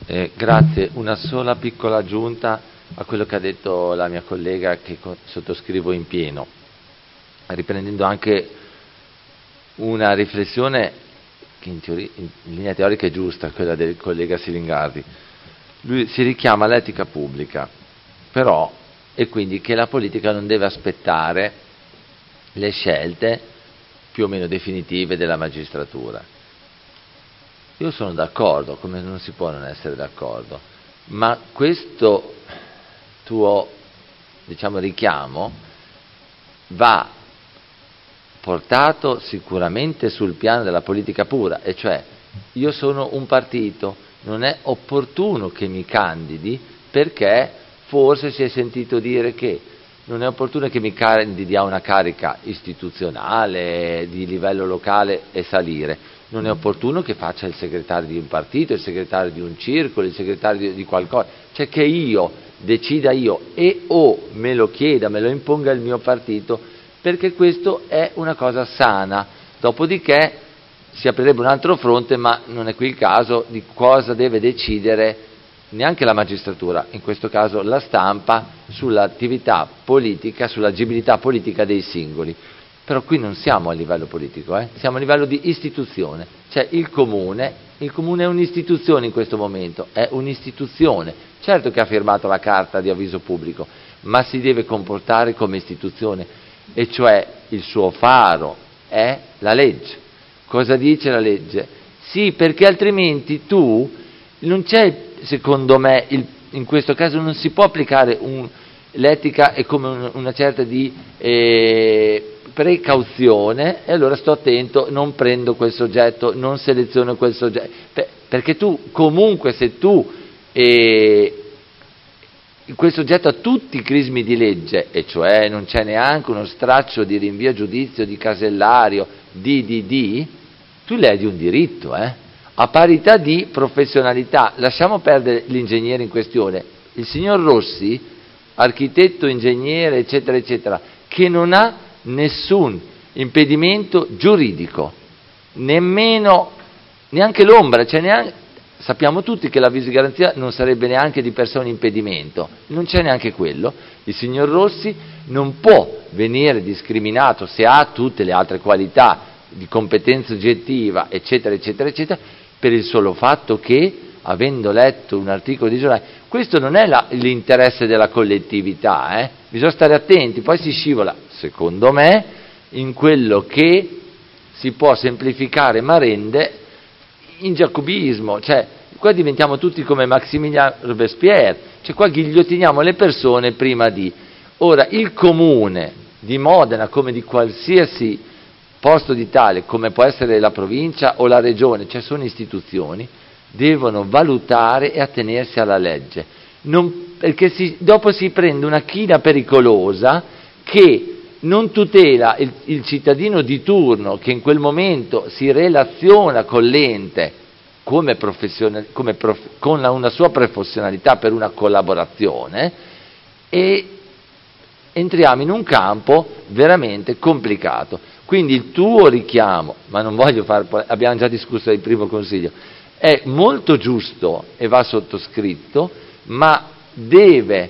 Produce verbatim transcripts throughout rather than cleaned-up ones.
Eh, grazie, una sola piccola aggiunta a quello che ha detto la mia collega, che sottoscrivo in pieno, riprendendo anche una riflessione che in, teoria, in linea teorica è giusta, quella del collega Silingardi. Lui si richiama all'etica pubblica, però, e quindi che la politica non deve aspettare le scelte più o meno definitive della magistratura. Io sono d'accordo, come non si può non essere d'accordo, ma questo tuo, diciamo, richiamo va portato sicuramente sul piano della politica pura, e cioè io sono un partito, non è opportuno che mi candidi perché forse si è sentito dire che non è opportuno che mi candidi a una carica istituzionale di livello locale e salire. Non è opportuno che faccia il segretario di un partito, il segretario di un circolo, il segretario di, di qualcosa, cioè che io decida io e o me lo chieda, me lo imponga il mio partito, perché questo è una cosa sana. Dopodiché si aprirebbe un altro fronte, ma non è qui il caso, di cosa deve decidere neanche la magistratura, in questo caso la stampa, sull'attività politica, sull'agibilità politica dei singoli. Però qui non siamo a livello politico, eh? Siamo a livello di istituzione, cioè il comune, il comune è un'istituzione in questo momento, è un'istituzione, certo che ha firmato la carta di avviso pubblico, ma si deve comportare come istituzione, e cioè il suo faro è la legge. Cosa dice la legge? Sì, perché altrimenti tu, non c'è, secondo me, il, in questo caso non si può applicare un, l'etica è come un, una certa di eh, precauzione, e allora sto attento, non prendo quel soggetto, non seleziono quel soggetto, per, perché tu comunque se tu eh, quel soggetto ha tutti i crismi di legge, e cioè non c'è neanche uno straccio di rinvio a giudizio, di casellario, di di di, tu ledi un diritto, eh? A parità di professionalità. Lasciamo perdere l'ingegnere in questione, il signor Rossi, architetto, ingegnere, eccetera, eccetera, che non ha nessun impedimento giuridico, nemmeno, neanche l'ombra, cioè neanche, sappiamo tutti che l'avviso di garanzia non sarebbe neanche di per sé un impedimento, non c'è neanche quello. Il signor Rossi non può venire discriminato se ha tutte le altre qualità di competenza oggettiva, eccetera, eccetera, eccetera, per il solo fatto che, avendo letto un articolo di giornale, questo non è la, l'interesse della collettività, eh? Bisogna stare attenti, poi si scivola, secondo me, in quello che si può semplificare ma rende in giacobismo, cioè qua diventiamo tutti come Maximilien Robespierre, cioè qua ghigliottiniamo le persone prima di. Ora, il comune di Modena, come di qualsiasi posto d'Italia, come può essere la provincia o la regione, cioè sono istituzioni, devono valutare e attenersi alla legge, non, perché si, dopo si prende una china pericolosa che non tutela il, il cittadino di turno, che in quel momento si relaziona con l'ente come professional, come prof, con la, una sua professionalità per una collaborazione, e entriamo in un campo veramente complicato. Quindi il tuo richiamo, ma non voglio fare, abbiamo già discusso del primo consiglio, è molto giusto e va sottoscritto, ma deve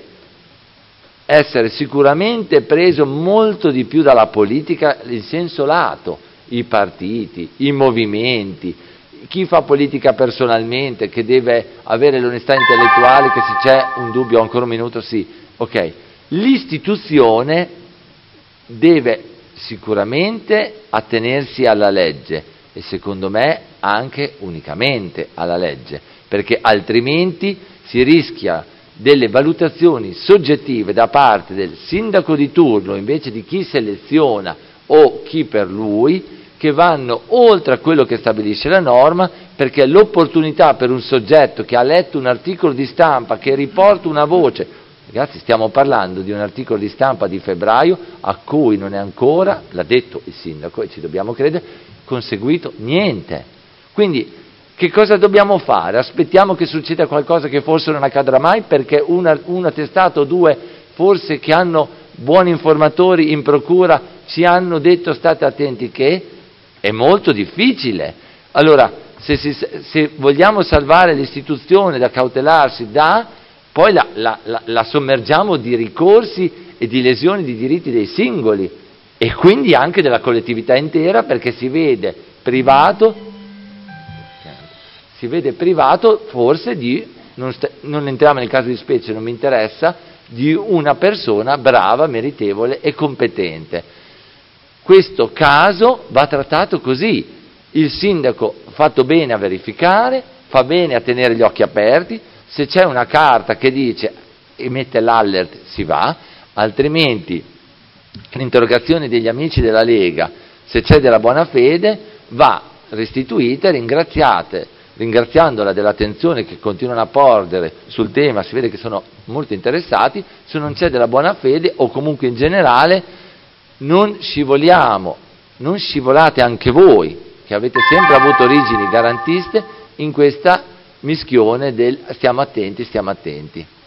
essere sicuramente preso molto di più dalla politica in senso lato, i partiti, i movimenti, chi fa politica personalmente, che deve avere l'onestà intellettuale, che se c'è un dubbio, ancora un minuto, sì, ok. L'istituzione deve sicuramente attenersi alla legge, e secondo me anche unicamente alla legge, perché altrimenti si rischia delle valutazioni soggettive da parte del sindaco di turno invece di chi seleziona o chi per lui, che vanno oltre a quello che stabilisce la norma, perché l'opportunità per un soggetto che ha letto un articolo di stampa che riporta una voce, ragazzi, stiamo parlando di un articolo di stampa di febbraio a cui non è ancora, l'ha detto il sindaco e ci dobbiamo credere, conseguito niente. Quindi che cosa dobbiamo fare? Aspettiamo che succeda qualcosa che forse non accadrà mai, perché una, una testata o due forse che hanno buoni informatori in procura ci hanno detto state attenti, che è molto difficile. Allora se, si, se vogliamo salvare l'istituzione da cautelarsi da, poi la, la, la, la sommergiamo di ricorsi e di lesioni di diritti dei singoli e quindi anche della collettività intera, perché si vede privato, si vede privato forse di, non, sta, non entriamo nel caso di specie, non mi interessa, di una persona brava, meritevole e competente. Questo caso va trattato così: il sindaco ha fatto bene a verificare, fa bene a tenere gli occhi aperti, se c'è una carta che dice emette l'allert si va, altrimenti l'interrogazione degli amici della Lega, se c'è della buona fede, va restituita e ringraziate, ringraziandola dell'attenzione che continuano a porgere sul tema, si vede che sono molto interessati. Se non c'è della buona fede, o comunque in generale, non scivoliamo, non scivolate anche voi, che avete sempre avuto origini garantiste, in questa mischione del stiamo attenti, stiamo attenti.